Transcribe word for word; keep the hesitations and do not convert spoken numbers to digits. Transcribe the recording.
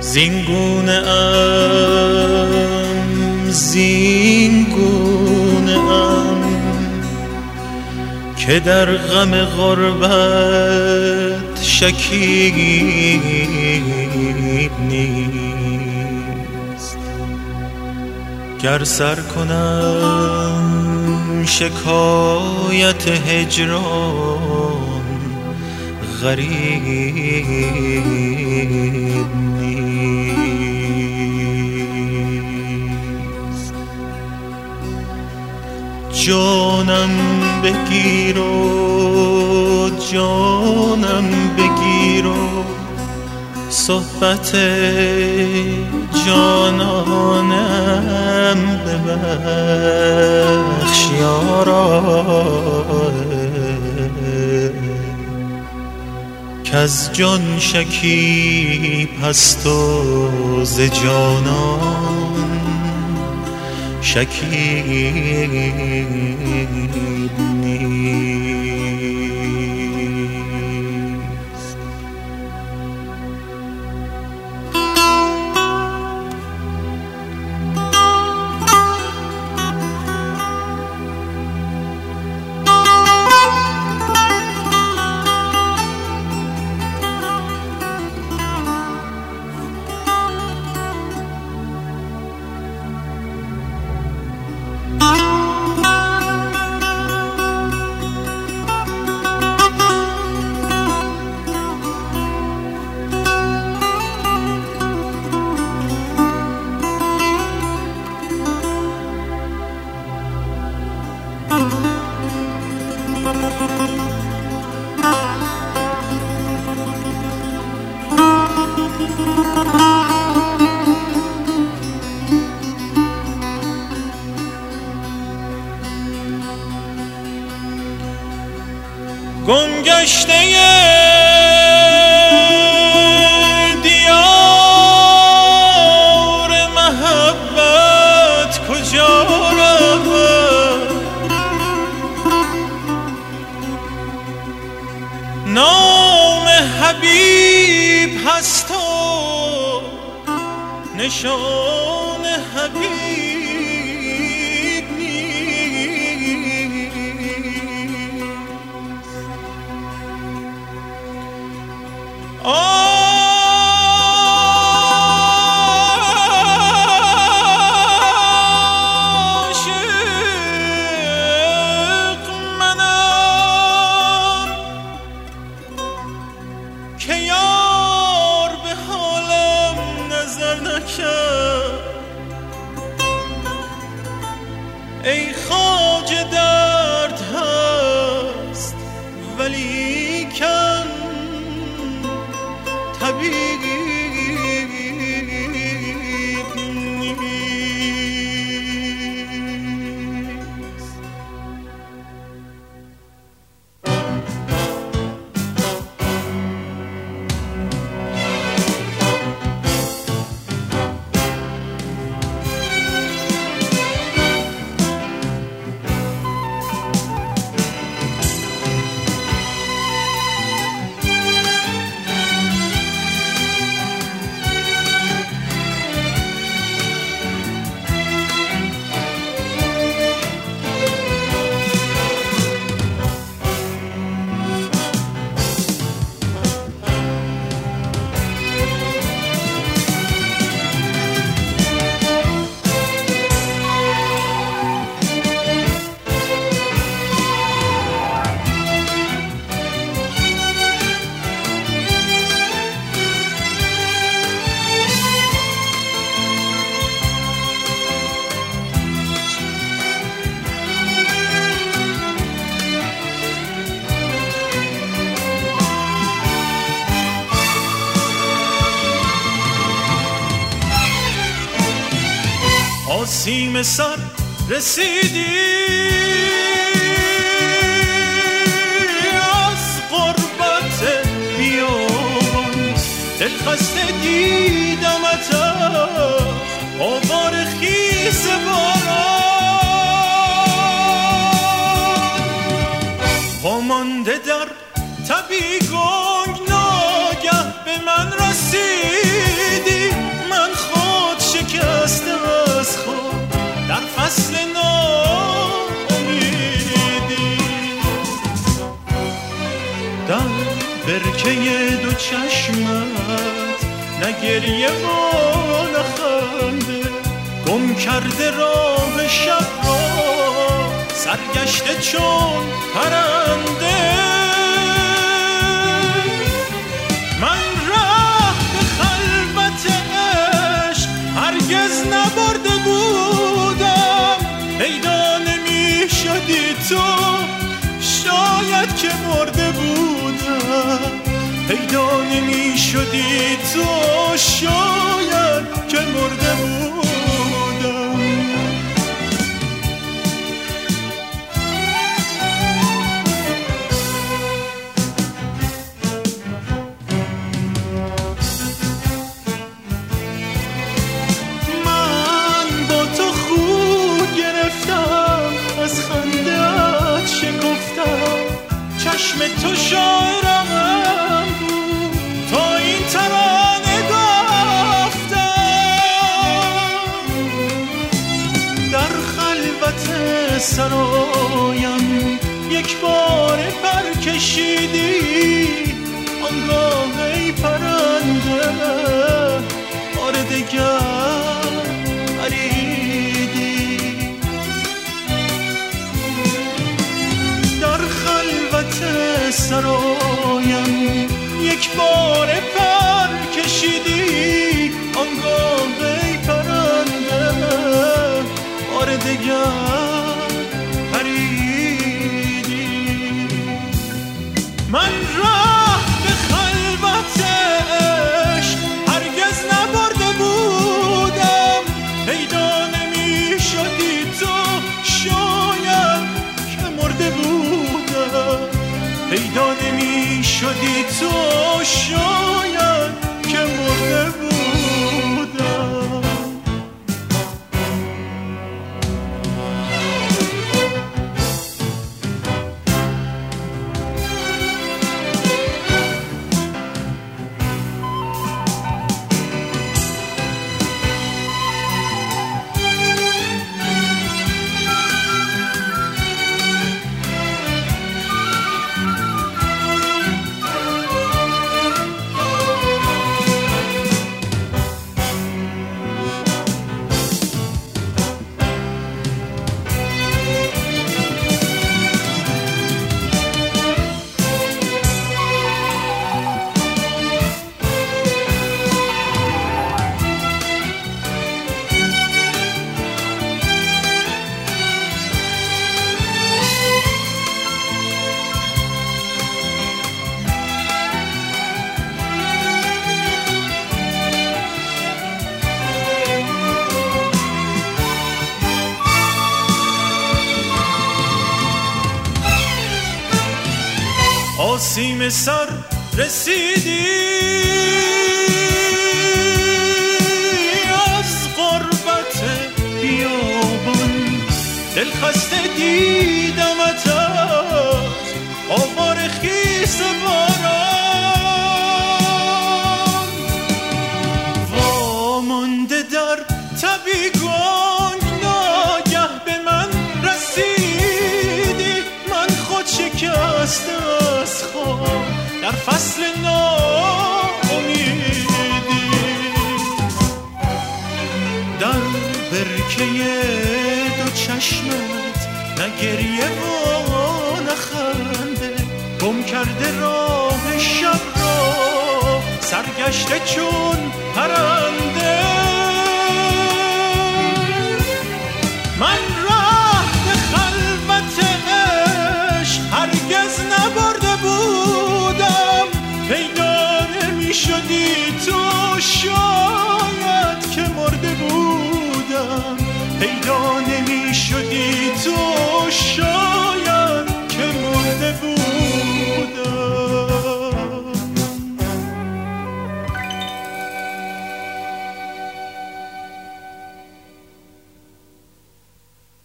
زینگونه ام زینگونه ام که در غم غربت شکیب نیست. گر سر کنم شکایت هجران غریب نیست. جانم بگیر و جانم بگیر و صحبت جانانم ببخش یارا، کز جان شکیب هست و ز جانان شکیب نیست. گمگشته دیار محبت کجا رود؟ نام حبیب هست و نشان حبیب عاشق منم که یار به حالم نظر نکرد. ای خواجه درد هست ولیکن طبیب نیست. آسیم سر رسیدی از غربت بیابان، دل خسته دیدمت از آوار خیس باران. پامانده در تبی گنگ ناگه به من رسیدی، برکه دو چشمت، نه گریه و نه خنده، گم کرده راه شب را، سرگشته چون پرنده. من راه به خلوت عشق هرگز نبرده بودم، پیدا نمی شدی تو شاید که مرده بودم، پیدا نمی شدی تو شاید که مرده بودم. من با تو خود گرفتم، از خنده‌ات شکفتم، چشم تو شاعرم بود تا این ترانه گفتم. در خلوت سرایم یک بار پر کشیدی، آنگاه ای پرنده بار دگر پریدی. در خلوت سرایم یک بار پر کشیدی، آنگاه ای پرنده بار دگر پریدی. من راه به خلوت عشق هرگز نبرده بودم، پیدا نمی شدی تو شاید که مرده بودم، پیدا نمی شدی تو شاید که مرده بودم. آسیم سر رسیدی از غربت بیابان، دل خسته دیدمت از آوار خیس باران، وامانده در تبی گنگ ناگه به من رسیدی. من خود شکسته از خواب در فصل ناامیدی، در برکه دو چشمت نه گریه و نه خنده، گم کرده راه شب را، سرگشته چون پرنده. من راه به خلوت عشق هرگز نبرده بودم، پیدا نمی شدی